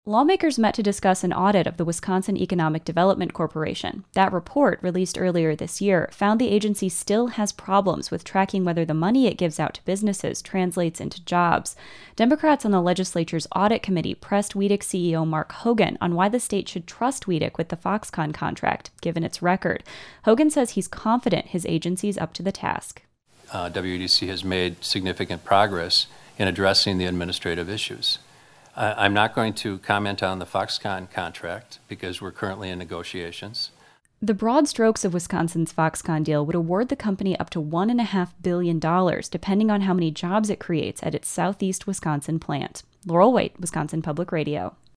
Lawmakers met to discuss an audit of the Wisconsin Economic Development Corporation. That report, released earlier this year, found the agency still has problems with tracking whether the money it gives out to businesses translates into jobs. Democrats on the legislature's audit committee pressed WEDC CEO Mark Hogan on why the state should trust WEDC with the Foxconn contract, given its record. Hogan says he's confident his agency's up to the task. WEDC has made significant progress in addressing the administrative issues. I'm not going to comment on the Foxconn contract because we're currently in negotiations. The broad strokes of Wisconsin's Foxconn deal would award the company up to $1.5 billion, depending on how many jobs it creates at its southeast Wisconsin plant. Laurel White, Wisconsin Public Radio.